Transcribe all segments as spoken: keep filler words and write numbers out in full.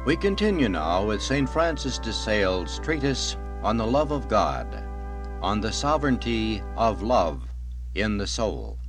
We continue now with Saint Francis de Sales' treatise on the love of God, on the sovereignty of love in the soul.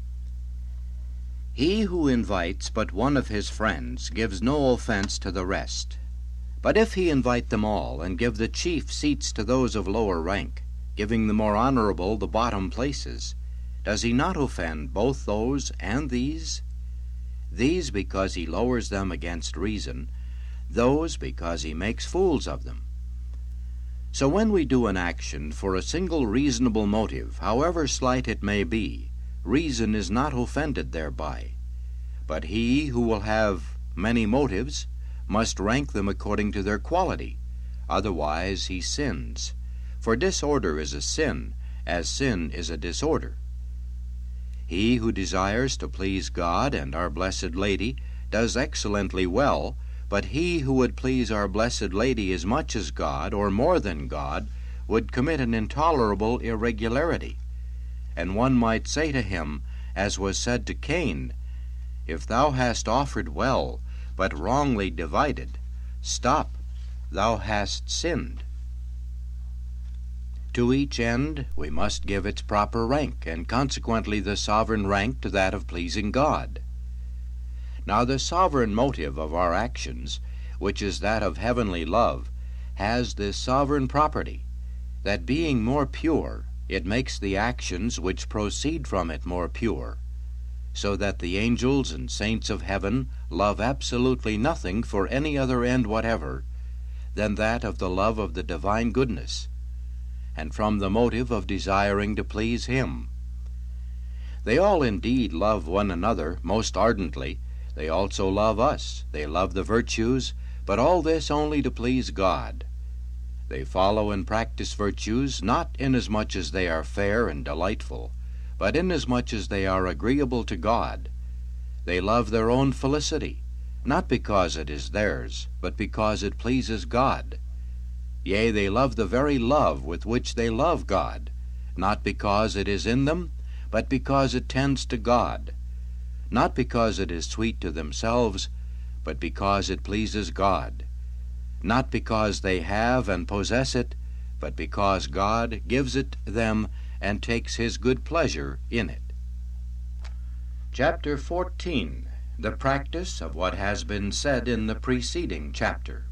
He who invites but one of his friends gives no offense to the rest. But if he invite them all, and give the chief seats to those of lower rank, giving the more honorable the bottom places, does he not offend both those and these? These because he lowers them against reason, those because he makes fools of them. So when we do an action for a single reasonable motive, however slight it may be, reason is not offended thereby. But he who will have many motives must rank them according to their quality, otherwise he sins. For disorder is a sin, as sin is a disorder. He who desires to please God and our Blessed Lady does excellently well, but he who would please our Blessed Lady as much as God, or more than God, would commit an intolerable irregularity. And one might say to him, as was said to Cain, "If thou hast offered well, but wrongly divided, stop, thou hast sinned." To each end we must give its proper rank, and consequently the sovereign rank to that of pleasing God. Now the sovereign motive of our actions, which is that of heavenly love, has this sovereign property, that being more pure, it makes the actions which proceed from it more pure, so that the angels and saints of heaven love absolutely nothing for any other end whatever than that of the love of the divine goodness, and from the motive of desiring to please him. They all indeed love one another most ardently. They also love us. They love the virtues, but all this only to please God. They follow and practice virtues not inasmuch as they are fair and delightful, but inasmuch as they are agreeable to God. They love their own felicity, not because it is theirs, but because it pleases God. Yea, they love the very love with which they love God, not because it is in them, but because it tends to God, not because it is sweet to themselves, but because it pleases God, not because they have and possess it, but because God gives it them and takes his good pleasure in it. Chapter fourteen. The practice of what has been said in the preceding chapter.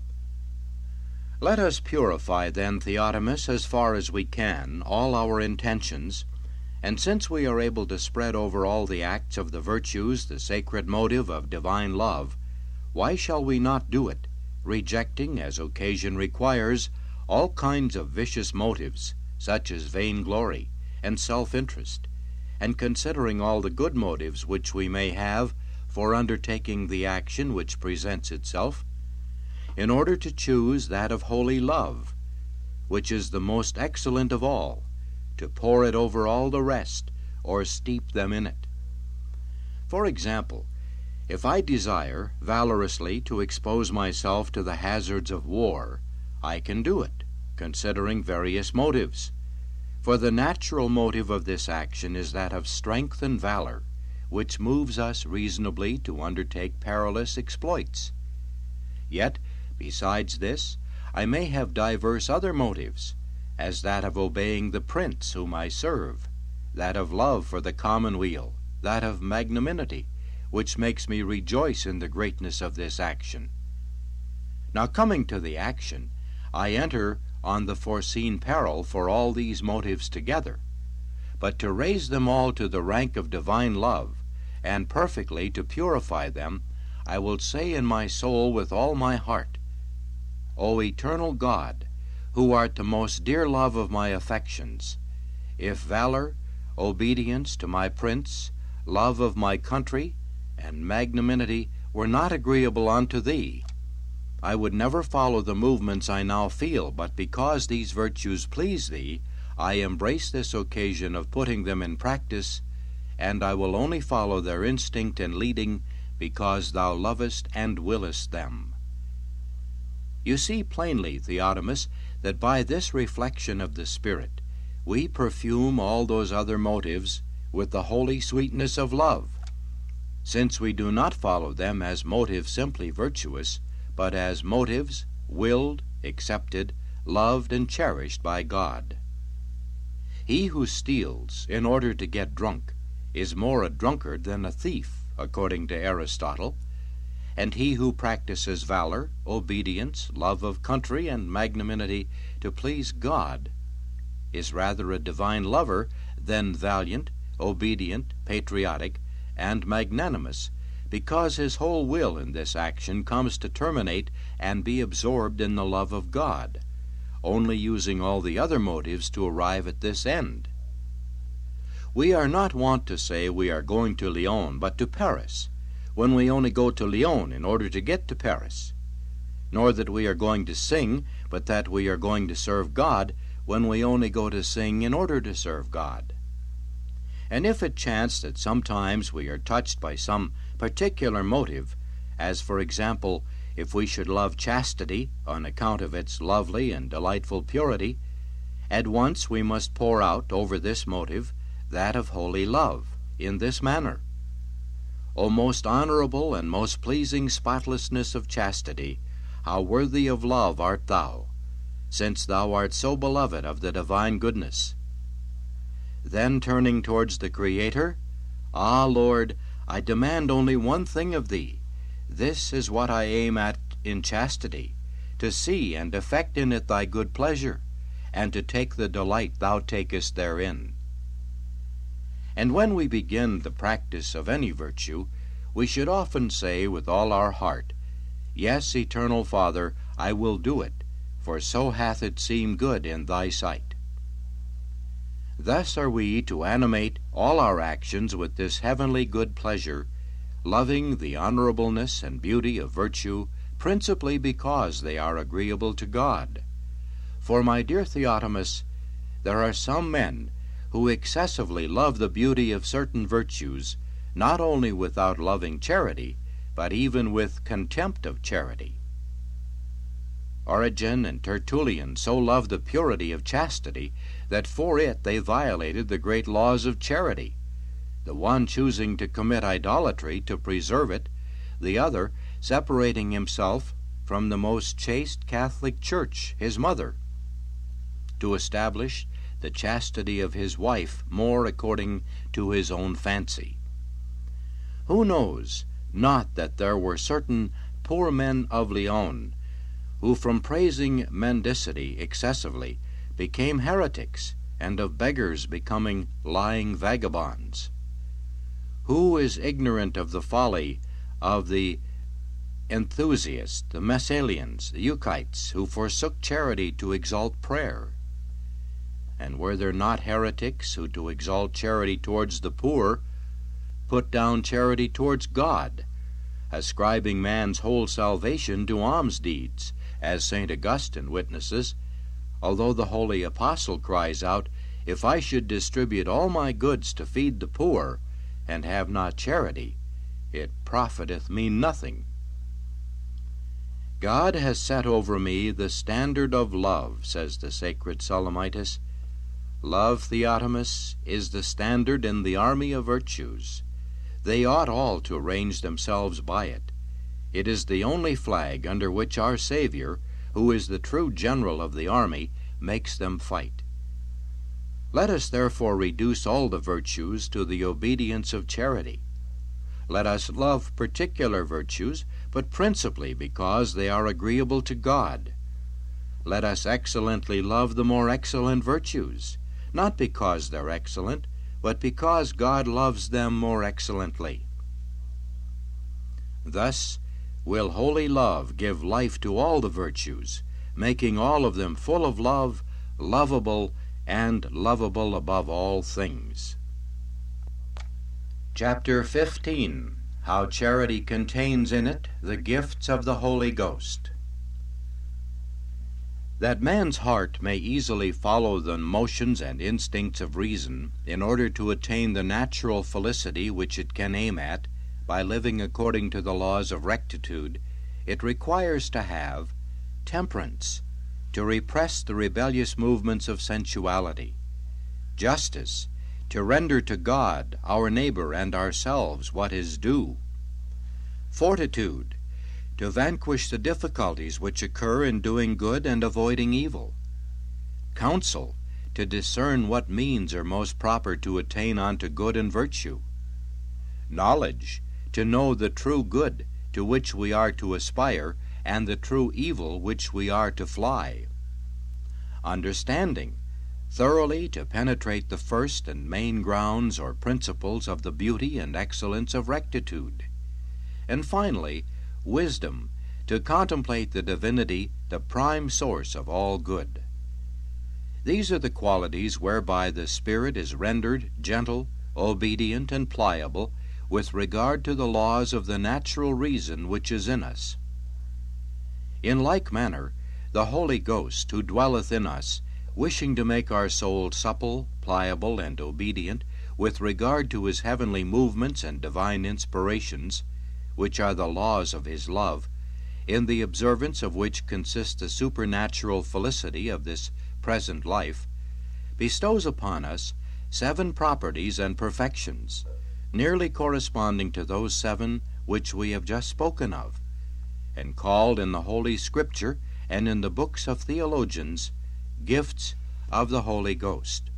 Let us purify then, Theotimus, as far as we can, all our intentions, and since we are able to spread over all the acts of the virtues the sacred motive of divine love, why shall we not do it, rejecting, as occasion requires, all kinds of vicious motives, such as vainglory and self-interest, and considering all the good motives which we may have for undertaking the action which presents itself, in order to choose that of holy love, which is the most excellent of all, to pour it over all the rest, or steep them in it. For example, if I desire valorously to expose myself to the hazards of war, I can do it, considering various motives. For the natural motive of this action is that of strength and valor, which moves us reasonably to undertake perilous exploits. Yet, besides this, I may have divers other motives, as that of obeying the prince whom I serve, that of love for the commonweal, that of magnanimity, which makes me rejoice in the greatness of this action. Now coming to the action, I enter on the foreseen peril for all these motives together, but to raise them all to the rank of divine love, and perfectly to purify them, I will say in my soul with all my heart, O eternal God, who art the most dear love of my affections, if valor, obedience to my prince, love of my country, and magnanimity were not agreeable unto thee, I would never follow the movements I now feel, but because these virtues please thee, I embrace this occasion of putting them in practice, and I will only follow their instinct and leading, because thou lovest and willest them. You see plainly, Theotimus, that by this reflection of the Spirit we perfume all those other motives with the holy sweetness of love, since we do not follow them as motives simply virtuous, but as motives willed, accepted, loved, and cherished by God. He who steals in order to get drunk is more a drunkard than a thief, according to Aristotle, and he who practices valor, obedience, love of country, and magnanimity to please God is rather a divine lover than valiant, obedient, patriotic, and magnanimous, because his whole will in this action comes to terminate and be absorbed in the love of God, only using all the other motives to arrive at this end. We are not wont to say we are going to Lyon, but to Paris, when we only go to Lyon in order to get to Paris, nor that we are going to sing, but that we are going to serve God, when we only go to sing in order to serve God. And if it chance that sometimes we are touched by some particular motive, as for example, if we should love chastity on account of its lovely and delightful purity, at once we must pour out over this motive that of holy love, in this manner: O most honorable and most pleasing spotlessness of chastity, how worthy of love art thou, since thou art so beloved of the divine goodness. Then turning towards the Creator, Ah, Lord, I demand only one thing of thee. This is what I aim at in chastity, to see and effect in it thy good pleasure, and to take the delight thou takest therein. And when we begin the practice of any virtue, we should often say with all our heart, Yes, Eternal Father, I will do it, for so hath it seemed good in thy sight. Thus are we to animate all our actions with this heavenly good pleasure, loving the honorableness and beauty of virtue, principally because they are agreeable to God. For, my dear Theotimus, there are some men who excessively love the beauty of certain virtues, not only without loving charity, but even with contempt of charity. Origen and Tertullian so loved the purity of chastity that for it they violated the great laws of charity, the one choosing to commit idolatry to preserve it, the other separating himself from the most chaste Catholic Church, his mother, to establish the chastity of his wife more according to his own fancy. Who knows not that there were certain poor men of Lyon who from praising mendicity excessively became heretics, and of beggars becoming lying vagabonds? Who is ignorant of the folly of the enthusiasts, the Messalians, the Euchites, who forsook charity to exalt prayer? And were there not heretics who, to exalt charity towards the poor, put down charity towards God, ascribing man's whole salvation to alms deeds, as Saint Augustine witnesses, although the holy apostle cries out, If I should distribute all my goods to feed the poor, and have not charity, it profiteth me nothing. God has set over me the standard of love, says the sacred Solomitius. Love, Theotimus, is the standard in the army of virtues. They ought all to arrange themselves by it. It is the only flag under which our Savior, who is the true general of the army, makes them fight. Let us therefore reduce all the virtues to the obedience of charity. Let us love particular virtues, but principally because they are agreeable to God. Let us excellently love the more excellent virtues, not because they're excellent, but because God loves them more excellently. Thus will holy love give life to all the virtues, making all of them full of love, lovable, and lovable above all things. Chapter fifteen. How charity contains in it the gifts of the Holy Ghost. That man's heart may easily follow the motions and instincts of reason in order to attain the natural felicity which it can aim at, by living according to the laws of rectitude, it requires to have temperance, to repress the rebellious movements of sensuality; justice, to render to God, our neighbor, and ourselves what is due; fortitude, to vanquish the difficulties which occur in doing good and avoiding evil. Counsel, to discern what means are most proper to attain unto good and virtue. Knowledge, to know the true good to which we are to aspire, and the true evil which we are to fly. Understanding, thoroughly to penetrate the first and main grounds or principles of the beauty and excellence of rectitude. And finally, wisdom, to contemplate the divinity, the prime source of all good. These are the qualities whereby the spirit is rendered gentle, obedient, and pliable with regard to the laws of the natural reason which is in us. In like manner, the Holy Ghost, who dwelleth in us, wishing to make our soul supple, pliable, and obedient with regard to his heavenly movements and divine inspirations, which are the laws of his love, in the observance of which consists the supernatural felicity of this present life, bestows upon us seven properties and perfections, nearly corresponding to those seven which we have just spoken of, and called in the Holy Scripture and in the books of theologians gifts of the Holy Ghost.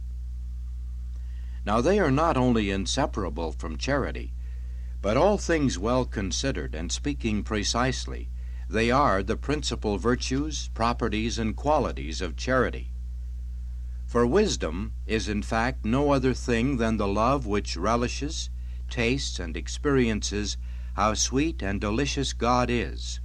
Now they are not only inseparable from charity, but all things well considered and speaking precisely, they are the principal virtues, properties, and qualities of charity. For wisdom is in fact no other thing than the love which relishes, tastes, and experiences how sweet and delicious God is.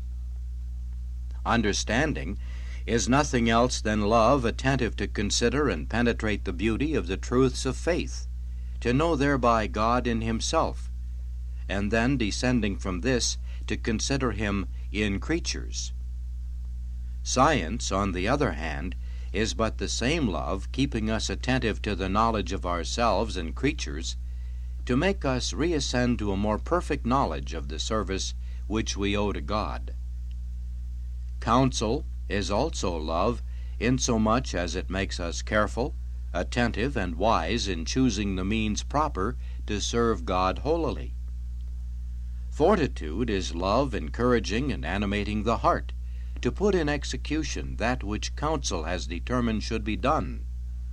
Understanding is nothing else than love attentive to consider and penetrate the beauty of the truths of faith, to know thereby God in himself, and then descending from this to consider him in creatures. Science, on the other hand, is but the same love keeping us attentive to the knowledge of ourselves and creatures, to make us reascend to a more perfect knowledge of the service which we owe to God. Counsel is also love, insomuch as it makes us careful, attentive, and wise in choosing the means proper to serve God holily. Fortitude is love encouraging and animating the heart to put in execution that which counsel has determined should be done.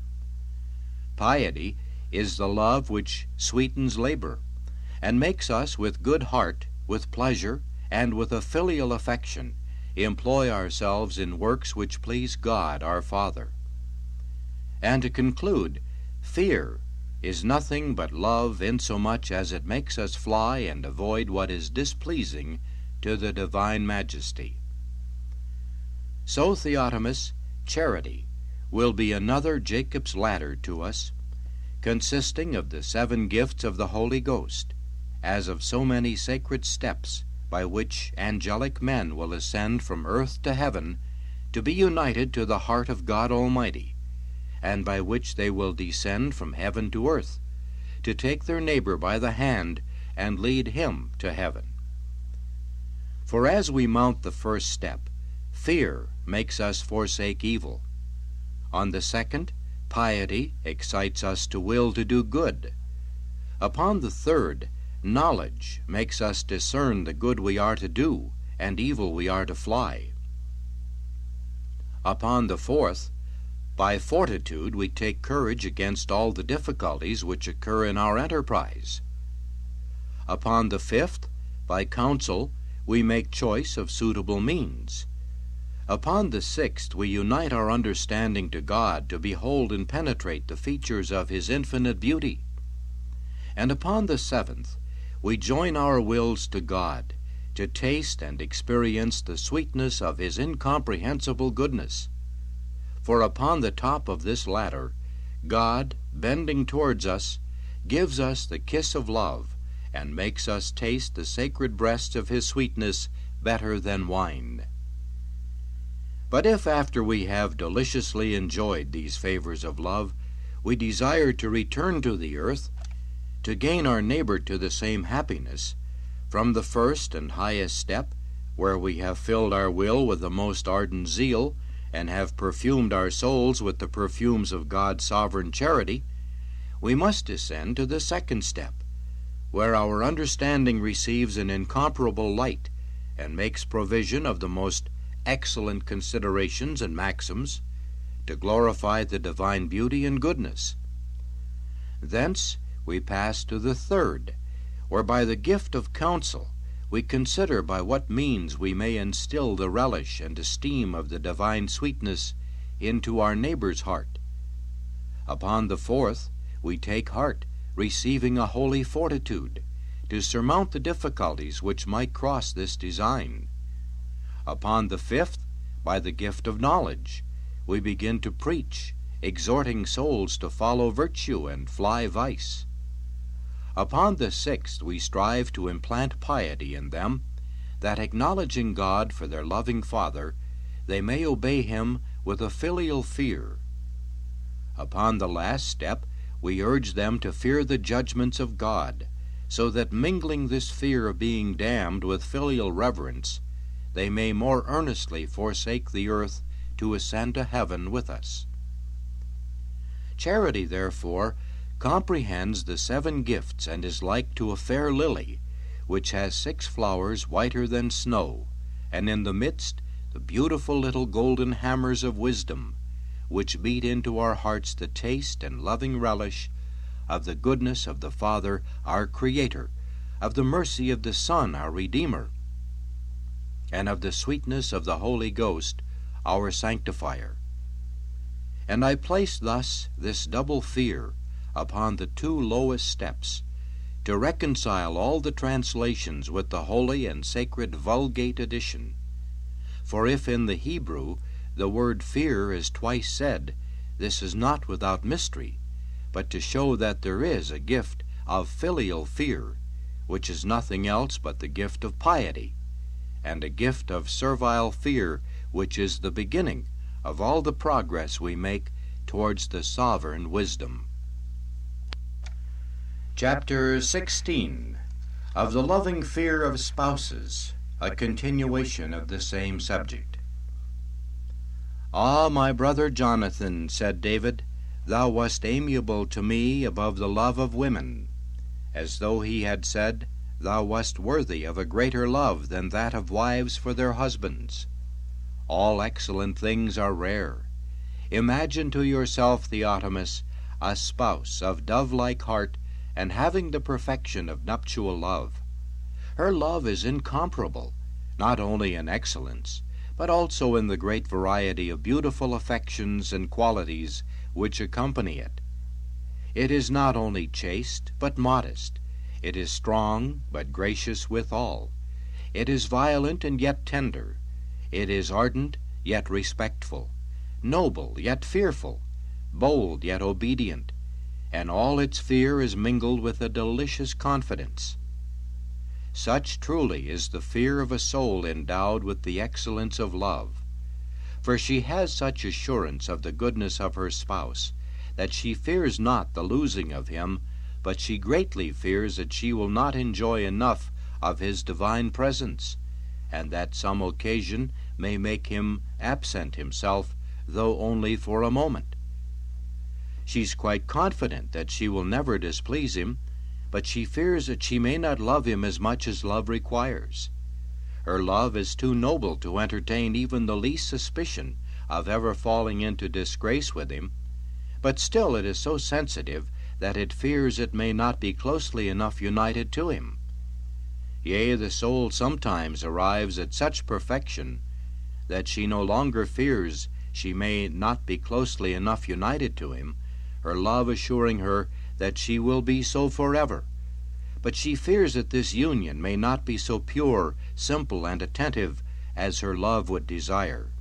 Piety is the love which sweetens labor, and makes us with good heart, with pleasure, and with a filial affection employ ourselves in works which please God our Father. And to conclude, fear is nothing but love insomuch as it makes us fly and avoid what is displeasing to the divine majesty. So, Theotimus, charity will be another Jacob's ladder to us, consisting of the seven gifts of the Holy Ghost, as of so many sacred steps by which angelic men will ascend from earth to heaven to be united to the heart of God Almighty, and by which they will descend from heaven to earth, to take their neighbor by the hand and lead him to heaven. For as we mount the first step, fear makes us forsake evil. On the second, piety excites us to will to do good. Upon the third, knowledge makes us discern the good we are to do and evil we are to fly. Upon the fourth, by fortitude we take courage against all the difficulties which occur in our enterprise. Upon the fifth, by counsel we make choice of suitable means. Upon the sixth, we unite our understanding to God to behold and penetrate the features of his infinite beauty. And upon the seventh, we join our wills to God to taste and experience the sweetness of his incomprehensible goodness. For upon the top of this ladder, God, bending towards us, gives us the kiss of love, and makes us taste the sacred breast of his sweetness better than wine. But if after we have deliciously enjoyed these favors of love, we desire to return to the earth, to gain our neighbor to the same happiness, from the first and highest step, where we have filled our will with the most ardent zeal, and have perfumed our souls with the perfumes of God's sovereign charity, we must descend to the second step, where our understanding receives an incomparable light, and makes provision of the most excellent considerations and maxims to glorify the divine beauty and goodness. Thence we pass to the third, where by the gift of counsel we consider by what means we may instill the relish and esteem of the divine sweetness into our neighbor's heart. Upon the fourth we take heart, receiving a holy fortitude, to surmount the difficulties which might cross this design. Upon the fifth, by the gift of knowledge, we begin to preach, exhorting souls to follow virtue and fly vice. Upon the sixth we strive to implant piety in them, that acknowledging God for their loving Father, they may obey him with a filial fear. Upon the last step we urge them to fear the judgments of God, so that mingling this fear of being damned with filial reverence, they may more earnestly forsake the earth to ascend to heaven with us. Charity, therefore, comprehends the seven gifts and is like to a fair lily, which has six flowers whiter than snow, and in the midst the beautiful little golden hammers of wisdom, which beat into our hearts the taste and loving relish of the goodness of the Father, our Creator, of the mercy of the Son, our Redeemer, and of the sweetness of the Holy Ghost, our Sanctifier. And I place thus this double fear upon the two lowest steps, to reconcile all the translations with the holy and sacred Vulgate edition. For if in the Hebrew the word fear is twice said, this is not without mystery, but to show that there is a gift of filial fear, which is nothing else but the gift of piety, and a gift of servile fear, which is the beginning of all the progress we make towards the sovereign wisdom. Chapter sixteen. Of the loving fear of spouses, a continuation of the same subject. Ah, my brother Jonathan, said David, thou wast amiable to me above the love of women, as though he had said, thou wast worthy of a greater love than that of wives for their husbands. All excellent things are rare. Imagine to yourself, Theotimus, a spouse of dove-like heart, and having the perfection of nuptial love. Her love is incomparable, not only in excellence, but also in the great variety of beautiful affections and qualities which accompany it. It is not only chaste, but modest. It is strong, but gracious withal. It is violent and yet tender. It is ardent, yet respectful. Noble, yet fearful. Bold, yet obedient. And all its fear is mingled with a delicious confidence. Such truly is the fear of a soul endowed with the excellence of love. For she has such assurance of the goodness of her spouse, that she fears not the losing of him, but she greatly fears that she will not enjoy enough of his divine presence, and that some occasion may make him absent himself, though only for a moment. She's quite confident that she will never displease him, but she fears that she may not love him as much as love requires. Her love is too noble to entertain even the least suspicion of ever falling into disgrace with him, but still it is so sensitive that it fears it may not be closely enough united to him. Yea, the soul sometimes arrives at such perfection that she no longer fears she may not be closely enough united to him, her love assuring her that she will be so forever. But she fears that this union may not be so pure, simple, and attentive as her love would desire.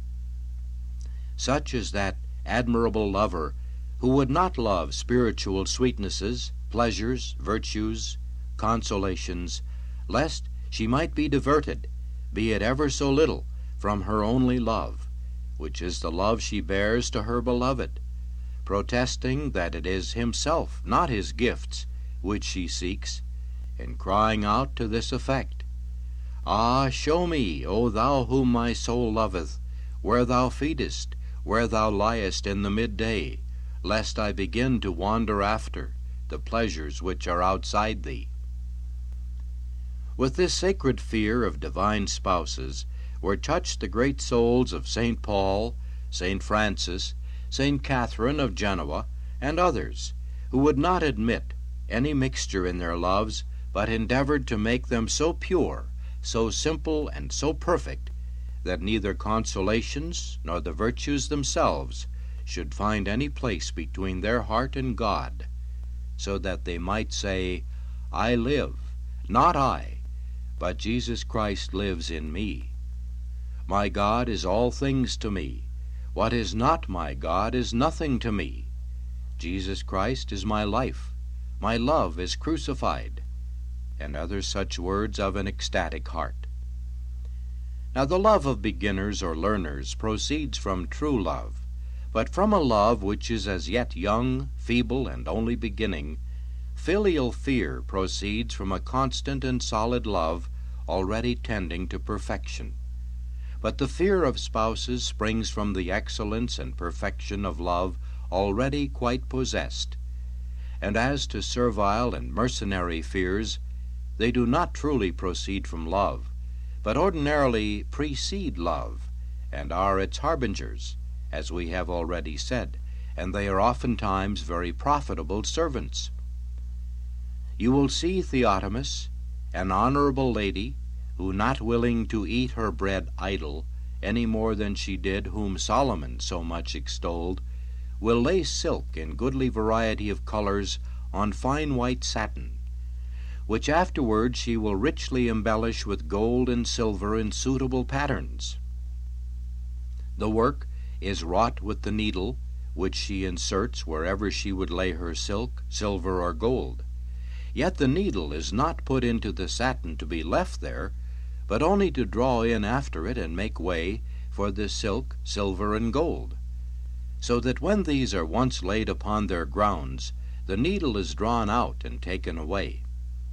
Such is that admirable lover who would not love spiritual sweetnesses, pleasures, virtues, consolations, lest she might be diverted, be it ever so little, from her only love, which is the love she bears to her beloved, protesting that it is himself, not his gifts, which she seeks, and crying out to this effect, Ah, show me, O thou whom my soul loveth, where thou feedest, where thou liest in the midday, lest I begin to wander after the pleasures which are outside thee. With this sacred fear of divine spouses were touched the great souls of Saint Paul, Saint Francis, Saint Catherine of Genoa, and others, who would not admit any mixture in their loves, but endeavored to make them so pure, so simple, and so perfect, that neither consolations nor the virtues themselves should find any place between their heart and God, so that they might say, I live, not I, but Jesus Christ lives in me. My God is all things to me. What is not my God is nothing to me. Jesus Christ is my life. My love is crucified. And other such words of an ecstatic heart. Now the love of beginners or learners proceeds from true love, but from a love which is as yet young, feeble, and only beginning, filial fear proceeds from a constant and solid love already tending to perfection. But the fear of spouses springs from the excellence and perfection of love already quite possessed. And as to servile and mercenary fears, they do not truly proceed from love, but ordinarily precede love, and are its harbingers, as we have already said, and they are oftentimes very profitable servants. You will see Theotimus, an honorable lady, who, not willing to eat her bread idle, any more than she did whom Solomon so much extolled, will lay silk in goodly variety of colors on fine white satin, which afterward she will richly embellish with gold and silver in suitable patterns. The work is wrought with the needle, which she inserts wherever she would lay her silk, silver, or gold. Yet the needle is not put into the satin to be left there, but only to draw in after it and make way for the silk, silver, and gold, so that when these are once laid upon their grounds, the needle is drawn out and taken away.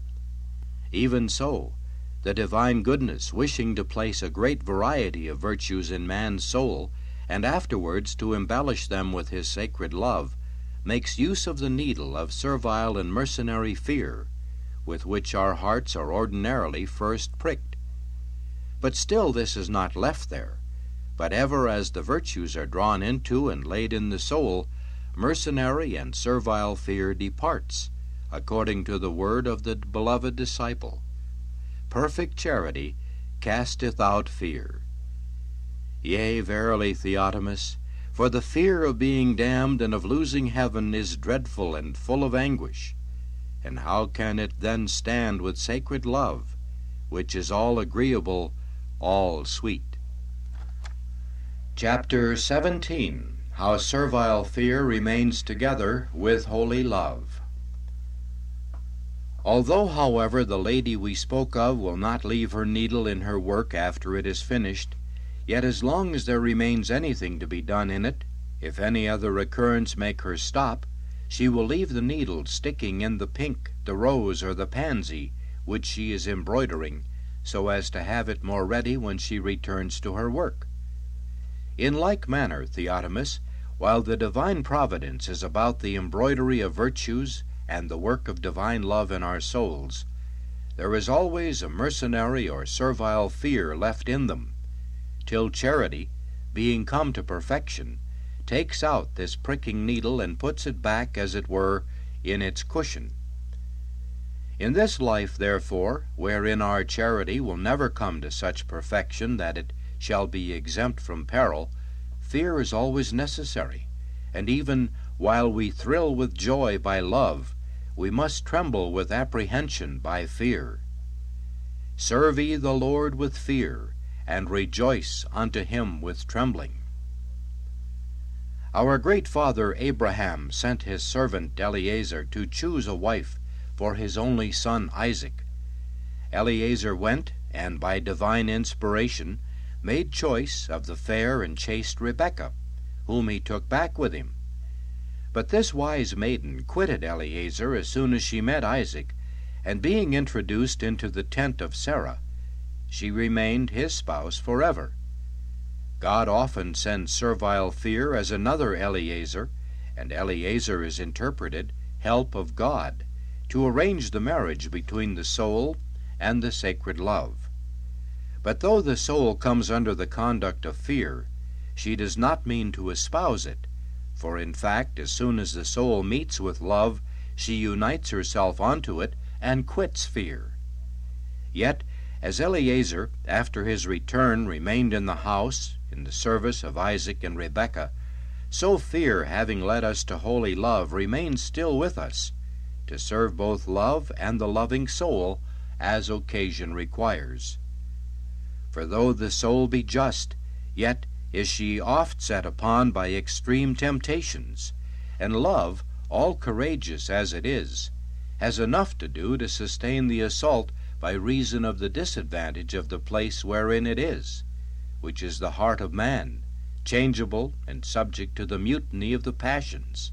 Even so, the divine goodness, wishing to place a great variety of virtues in man's soul, and afterwards to embellish them with his sacred love, makes use of the needle of servile and mercenary fear, with which our hearts are ordinarily first pricked. But still this is not left there, but ever as the virtues are drawn into and laid in the soul, mercenary and servile fear departs, according to the word of the beloved disciple. Perfect charity casteth out fear. Yea, verily, Theotimus, for the fear of being damned and of losing heaven is dreadful and full of anguish. And how can it then stand with sacred love, which is all agreeable, all sweet? Chapter seventeen. How servile fear remains together with holy love. Although, however, the lady we spoke of will not leave her needle in her work after it is finished, yet as long as there remains anything to be done in it, if any other occurrence make her stop, she will leave the needle sticking in the pink, the rose, or the pansy, which she is embroidering, so as to have it more ready when she returns to her work. In like manner, Theotimus, while the divine providence is about the embroidery of virtues and the work of divine love in our souls, there is always a mercenary or servile fear left in them, till charity, being come to perfection, takes out this pricking needle and puts it back, as it were, in its cushion. In this life, therefore, wherein our charity will never come to such perfection that it shall be exempt from peril, fear is always necessary, and even while we thrill with joy by love, we must tremble with apprehension by fear. Serve ye the Lord with fear, and rejoice unto him with trembling. Our great father Abraham sent his servant Eliezer to choose a wife for his only son Isaac. Eliezer went, and by divine inspiration made choice of the fair and chaste Rebekah, whom he took back with him. But this wise maiden quitted Eliezer as soon as she met Isaac, and being introduced into the tent of Sarah, she remained his spouse forever. God often sends servile fear as another Eliezer, and Eliezer is interpreted help of God, to arrange the marriage between the soul and the sacred love. But though the soul comes under the conduct of fear, she does not mean to espouse it, for in fact, as soon as the soul meets with love, she unites herself unto it and quits fear. Yet, as Eliezer, after his return, remained in the house, in the service of Isaac and Rebekah, so fear, having led us to holy love, remains still with us, to serve both love and the loving soul, as occasion requires. For though the soul be just, yet is she oft set upon by extreme temptations, and love, all courageous as it is, has enough to do to sustain the assault by reason of the disadvantage of the place wherein it is, which is the heart of man, changeable and subject to the mutiny of the passions.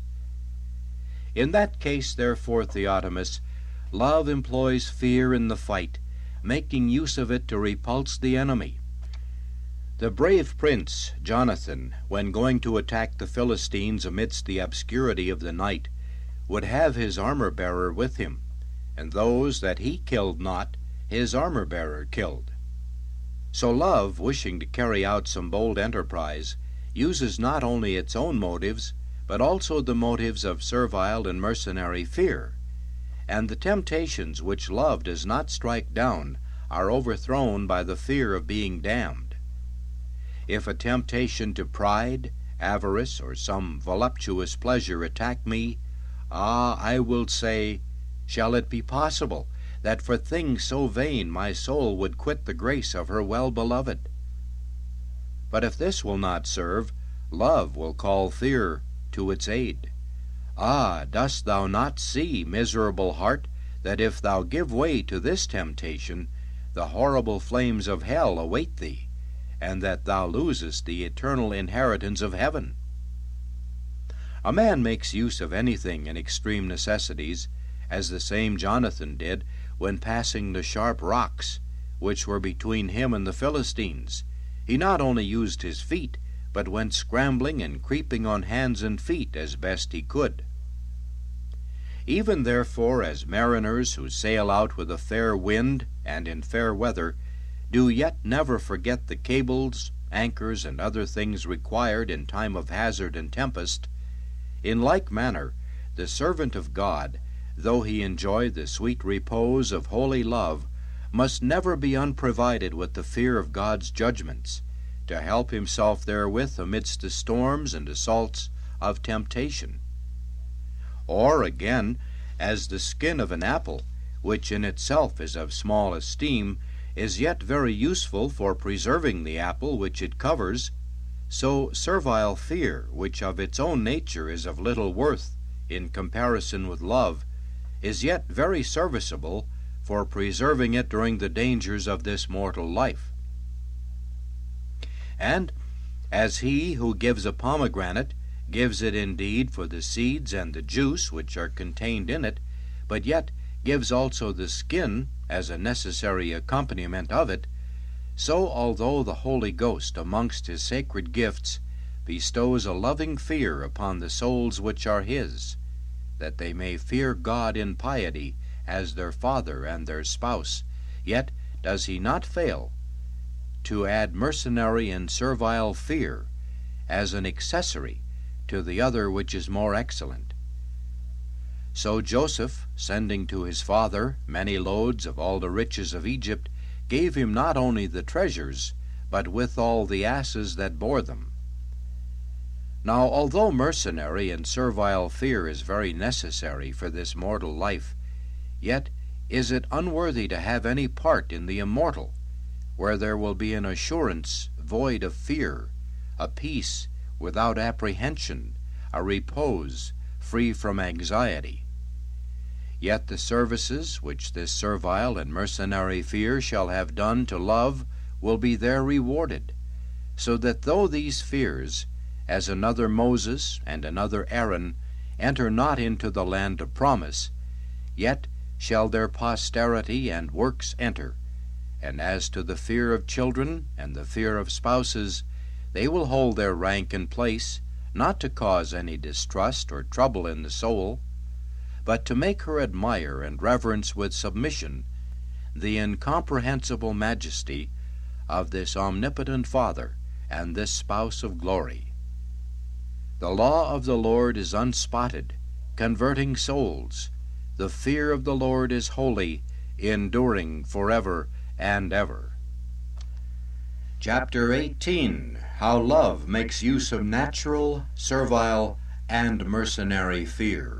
In that case, therefore, Theotimus, love employs fear in the fight, making use of it to repulse the enemy. The brave prince, Jonathan, when going to attack the Philistines amidst the obscurity of the night, would have his armor-bearer with him, and those that he killed not, his armor-bearer killed. So love, wishing to carry out some bold enterprise, uses not only its own motives, but also the motives of servile and mercenary fear, and the temptations which love does not strike down are overthrown by the fear of being damned. If a temptation to pride, avarice, or some voluptuous pleasure attack me, ah, I will say, shall it be possible that for things so vain my soul would quit the grace of her well-beloved? But if this will not serve, love will call fear to its aid. Ah, dost thou not see, miserable heart, that if thou give way to this temptation, the horrible flames of hell await thee, and that thou losest the eternal inheritance of heaven? A man makes use of anything in extreme necessities, as the same Jonathan did when passing the sharp rocks, which were between him and the Philistines. He not only used his feet, but went scrambling and creeping on hands and feet as best he could. Even therefore, as mariners who sail out with a fair wind and in fair weather do yet never forget the cables, anchors, and other things required in time of hazard and tempest, in like manner the servant of God, though he enjoy the sweet repose of holy love, must never be unprovided with the fear of God's judgments, to help himself therewith amidst the storms and assaults of temptation. Or, again, as the skin of an apple, which in itself is of small esteem, is yet very useful for preserving the apple which it covers, so servile fear, which of its own nature is of little worth in comparison with love, is yet very serviceable for preserving it during the dangers of this mortal life. And as he who gives a pomegranate gives it indeed for the seeds and the juice which are contained in it, but yet gives also the skin as a necessary accompaniment of it, so although the Holy Ghost amongst his sacred gifts bestows a loving fear upon the souls which are his, that they may fear God in piety as their Father and their spouse, yet does he not fail to add mercenary and servile fear as an accessory to the other which is more excellent. So Joseph, sending to his father many loads of all the riches of Egypt, gave him not only the treasures, but withal the asses that bore them. Now, although mercenary and servile fear is very necessary for this mortal life, yet is it unworthy to have any part in the immortal, where there will be an assurance void of fear, a peace without apprehension, a repose free from anxiety. Yet the services which this servile and mercenary fear shall have done to love will be there rewarded, so that though these fears, as another Moses and another Aaron, enter not into the land of promise, yet shall their posterity and works enter, and as to the fear of children and the fear of spouses, they will hold their rank and place, not to cause any distrust or trouble in the soul, but to make her admire and reverence with submission the incomprehensible majesty of this omnipotent Father and this spouse of glory. The law of the Lord is unspotted, converting souls. The fear of the Lord is holy, enduring forever and ever. Chapter eighteen. How love makes use of natural, servile, and mercenary fear.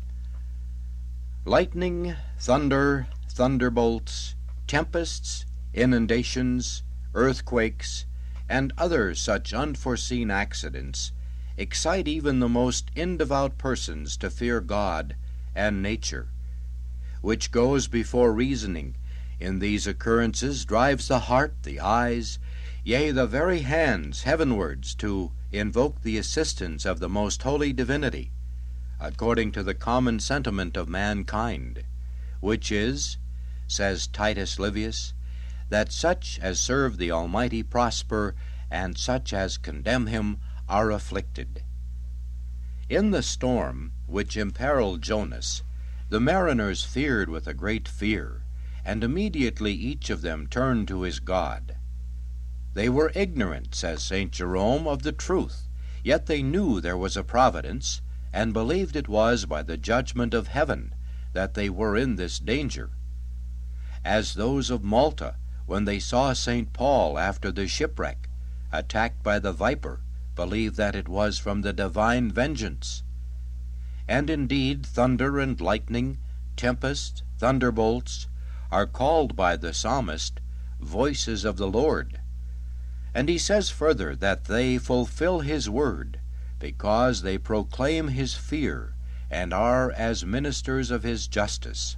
Lightning, thunder, thunderbolts, tempests, inundations, earthquakes, and other such unforeseen accidents excite even the most indevout persons to fear God and nature, which goes before reasoning. In these occurrences drives the heart, the eyes, yea, the very hands heavenwards to invoke the assistance of the most holy divinity, according to the common sentiment of mankind, which is, says Titus Livius, that such as serve the Almighty prosper, and such as condemn him are afflicted. In the storm which imperiled Jonas, the mariners feared with a great fear, and immediately each of them turned to his God. They were ignorant, says Saint Jerome, of the truth, yet they knew there was a providence, and believed it was by the judgment of heaven that they were in this danger. As those of Malta, when they saw Saint Paul after the shipwreck, attacked by the viper, believed that it was from the divine vengeance. And indeed thunder and lightning, tempest, thunderbolts, are called by the psalmist voices of the Lord. And he says further that they fulfill his word, because they proclaim his fear, and are as ministers of his justice.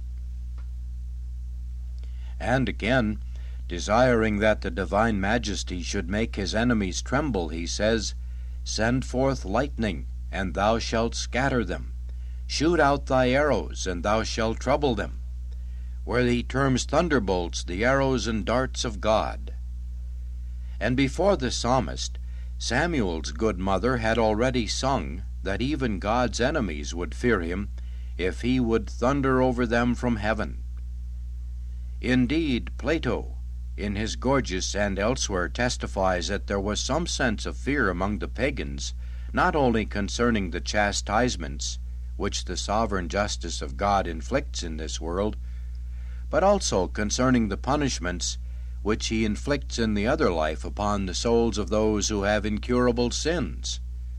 And again, desiring that the divine majesty should make his enemies tremble, he says, Send forth lightning, and thou shalt scatter them. Shoot out thy arrows, and thou shalt trouble them. Where he terms thunderbolts the arrows and darts of God. And before the psalmist, Samuel's good mother had already sung that even God's enemies would fear him if he would thunder over them from heaven. Indeed, Plato, in his Gorgias and elsewhere, testifies that there was some sense of fear among the pagans, not only concerning the chastisements which the sovereign justice of God inflicts in this world, but also concerning the punishments which he inflicts in the other life upon the souls of those who have incurable sins.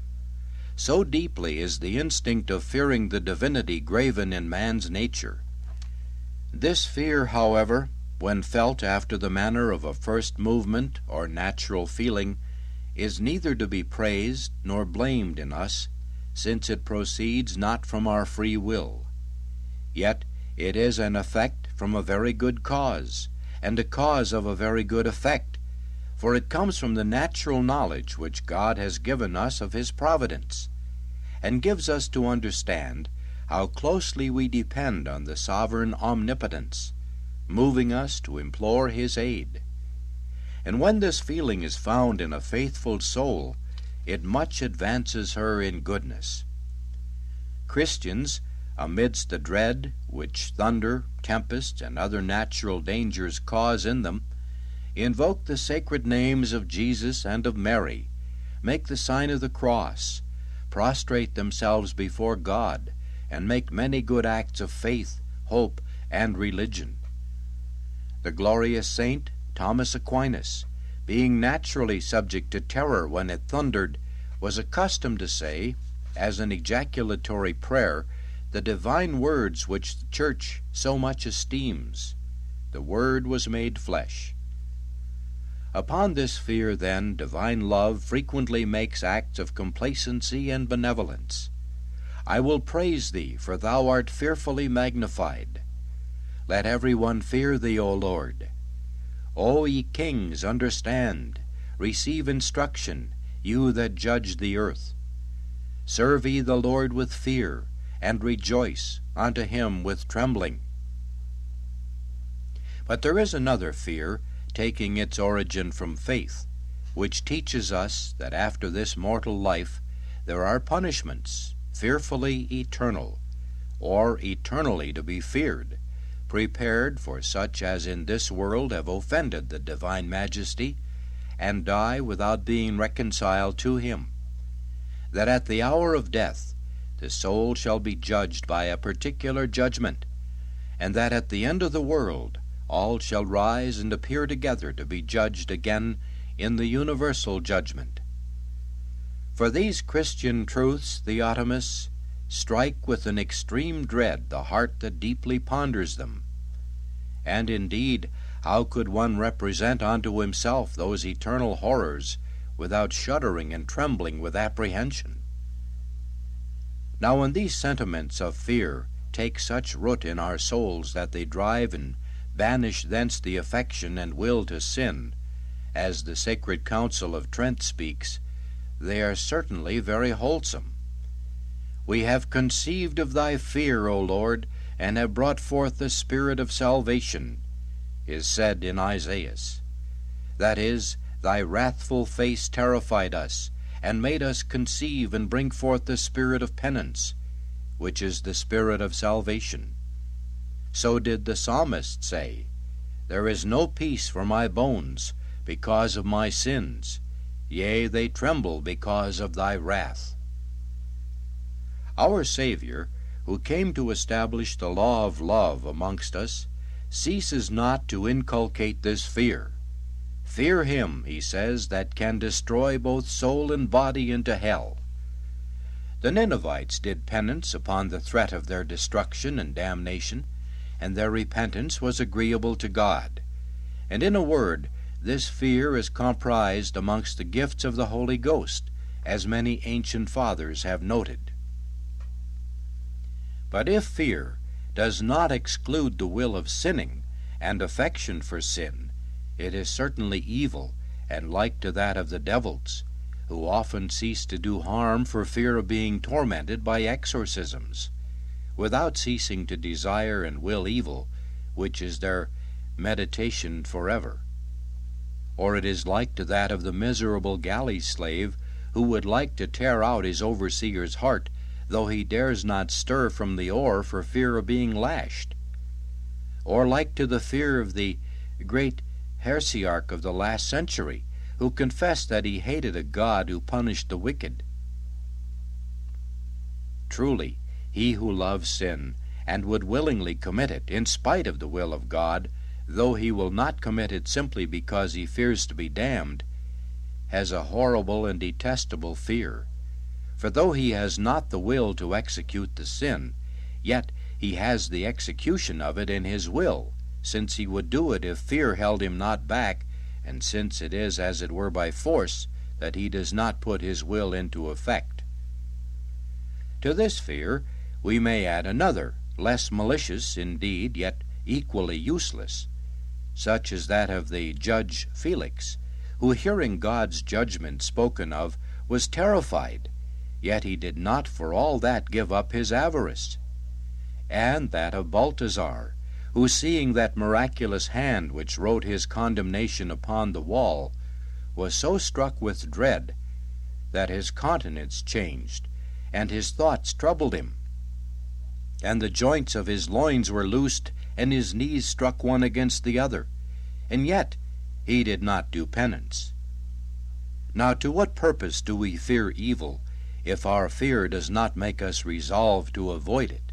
So deeply is the instinct of fearing the divinity graven in man's nature. This fear, however, when felt after the manner of a first movement or natural feeling, is neither to be praised nor blamed in us, since it proceeds not from our free will. Yet it is an effect from a very good cause, and a cause of a very good effect, for it comes from the natural knowledge which God has given us of his providence, and gives us to understand how closely we depend on the sovereign omnipotence, moving us to implore his aid. And when this feeling is found in a faithful soul, it much advances her in goodness. Christians, amidst the dread which thunder, tempests, and other natural dangers cause in them, invoke the sacred names of Jesus and of Mary, make the sign of the cross, prostrate themselves before God, and make many good acts of faith, hope, and religion. The glorious saint Thomas Aquinas, being naturally subject to terror when it thundered, was accustomed to say, as an ejaculatory prayer, the divine words which the Church so much esteems, "The Word was made flesh." Upon this fear, then, divine love frequently makes acts of complacency and benevolence. I will praise thee, for thou art fearfully magnified. Let every one fear thee, O Lord. O ye kings, understand, receive instruction, you that judge the earth. Serve ye the Lord with fear, and rejoice unto him with trembling. But there is another fear, taking its origin from faith, which teaches us that after this mortal life there are punishments, fearfully eternal, or eternally to be feared, prepared for such as in this world have offended the divine majesty, and die without being reconciled to him, that at the hour of death the soul shall be judged by a particular judgment, and that at the end of the world all shall rise and appear together to be judged again in the universal judgment. For these Christian truths, Theotimus, strike with an extreme dread the heart that deeply ponders them. And indeed, how could one represent unto himself those eternal horrors without shuddering and trembling with apprehension? Now when these sentiments of fear take such root in our souls that they drive and banish thence the affection and will to sin, as the sacred council of Trent speaks, they are certainly very wholesome. We have conceived of thy fear, O Lord, and have brought forth the spirit of salvation, is said in Isaiah. That is, thy wrathful face terrified us, and made us conceive and bring forth the spirit of penance, which is the spirit of salvation. So did the psalmist say, There is no peace for my bones, because of my sins. Yea, they tremble because of thy wrath. Our Savior, who came to establish the law of love amongst us, ceases not to inculcate this fear. Fear him, he says, that can destroy both soul and body into hell. The Ninevites did penance upon the threat of their destruction and damnation, and their repentance was agreeable to God. And in a word, this fear is comprised amongst the gifts of the Holy Ghost, as many ancient fathers have noted. But if fear does not exclude the will of sinning and affection for sin, it is certainly evil, and like to that of the devils, who often cease to do harm for fear of being tormented by exorcisms, without ceasing to desire and will evil, which is their meditation forever. Or it is like to that of the miserable galley slave, who would like to tear out his overseer's heart, though he dares not stir from the oar for fear of being lashed. Or like to the fear of the great heresiarch of the last century, who confessed that he hated a God who punished the wicked. Truly, he who loves sin, and would willingly commit it, in spite of the will of God, though he will not commit it simply because he fears to be damned, has a horrible and detestable fear. For though he has not the will to execute the sin, yet he has the execution of it in his will, since he would do it if fear held him not back, and since it is as it were by force that he does not put his will into effect. To this fear we may add another, less malicious indeed, yet equally useless, such as that of the judge Felix, who, hearing God's judgment spoken of, was terrified, yet he did not for all that give up his avarice. And that of Balthazar, who, seeing that miraculous hand which wrote his condemnation upon the wall, was so struck with dread that his countenance changed, and his thoughts troubled him, and the joints of his loins were loosed, and his knees struck one against the other, and yet he did not do penance. Now to what purpose do we fear evil, if our fear does not make us resolve to avoid it?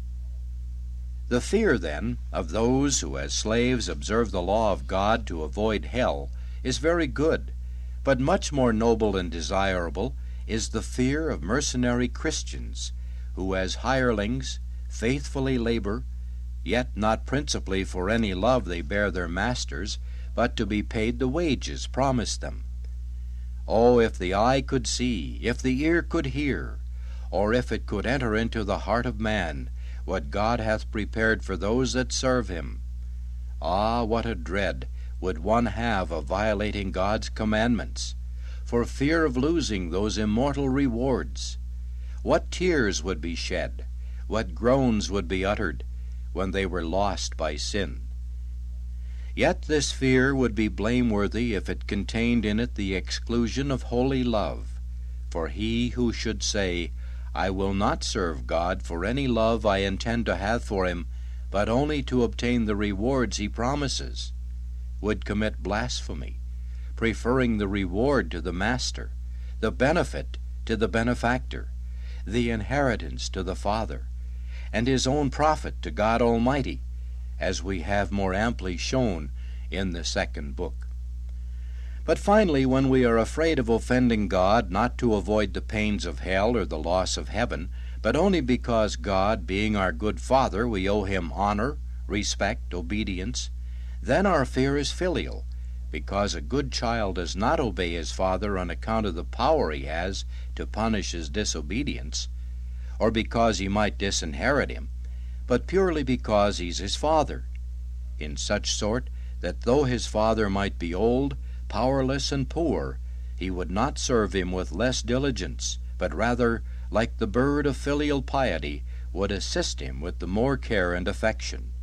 The fear, then, of those who as slaves observe the law of God to avoid hell is very good, but much more noble and desirable is the fear of mercenary Christians, who as hirelings faithfully labor, yet not principally for any love they bear their masters, but to be paid the wages promised them. Oh, if the eye could see, if the ear could hear, or if it could enter into the heart of man, what God hath prepared for those that serve him! Ah, what a dread would one have of violating God's commandments, for fear of losing those immortal rewards! What tears would be shed, what groans would be uttered, when they were lost by sin! Yet this fear would be blameworthy if it contained in it the exclusion of holy love, for he who should say, I will not serve God for any love I intend to have for him, but only to obtain the rewards he promises, would commit blasphemy, preferring the reward to the master, the benefit to the benefactor, the inheritance to the Father, and his own profit to God Almighty, as we have more amply shown in the second book. But finally, when we are afraid of offending God, not to avoid the pains of hell or the loss of heaven, but only because God, being our good Father, we owe him honor, respect, obedience, then our fear is filial, because a good child does not obey his father on account of the power he has to punish his disobedience, or because he might disinherit him, but purely because he's his father, in such sort that though his father might be old, powerless, and poor, he would not serve him with less diligence, but rather, like the bird of filial piety, would assist him with the more care and affection.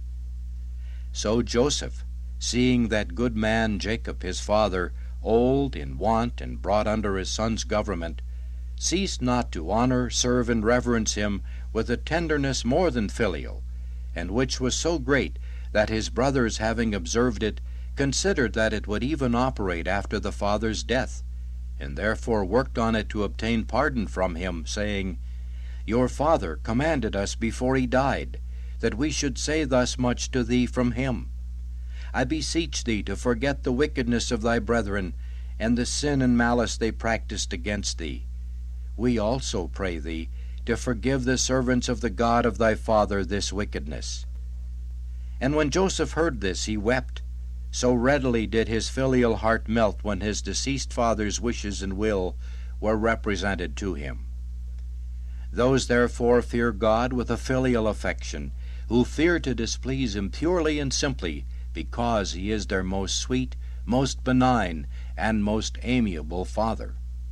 So Joseph, seeing that good man Jacob his father, old, in want, and brought under his son's government, ceased not to honor, serve, and reverence him with a tenderness more than filial, and which was so great that his brothers, having observed it, considered that it would even operate after the father's death, and therefore worked on it to obtain pardon from him, saying, Your father commanded us before he died, that we should say thus much to thee from him. I beseech thee to forget the wickedness of thy brethren, and the sin and malice they practiced against thee. We also pray thee to forgive the servants of the God of thy father this wickedness. And when Joseph heard this, he wept. So readily did his filial heart melt when his deceased father's wishes and will were represented to him. Those therefore fear God with a filial affection, who fear to displease him purely and simply, because he is their most sweet, most benign, and most amiable Father.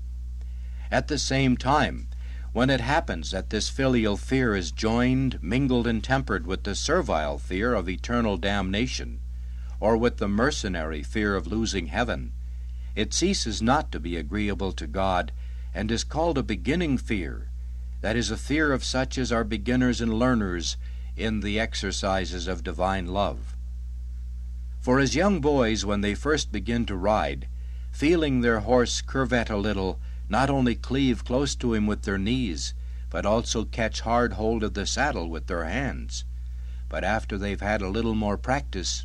At the same time, when it happens that this filial fear is joined, mingled, and tempered with the servile fear of eternal damnation, or with the mercenary fear of losing heaven, it ceases not to be agreeable to God, and is called a beginning fear, that is, a fear of such as are beginners and learners in the exercises of divine love. For as young boys, when they first begin to ride, feeling their horse curvet a little, not only cleave close to him with their knees, but also catch hard hold of the saddle with their hands, but after they've had a little more practice,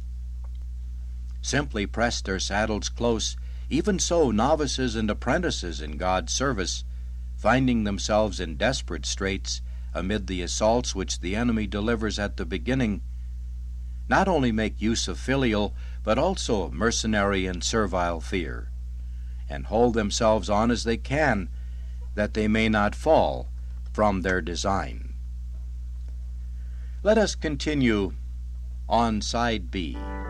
simply press their saddles close, even so novices and apprentices in God's service, finding themselves in desperate straits amid the assaults which the enemy delivers at the beginning, not only make use of filial, but also mercenary and servile fear, and hold themselves on as they can, that they may not fall from their design. Let us continue on side B.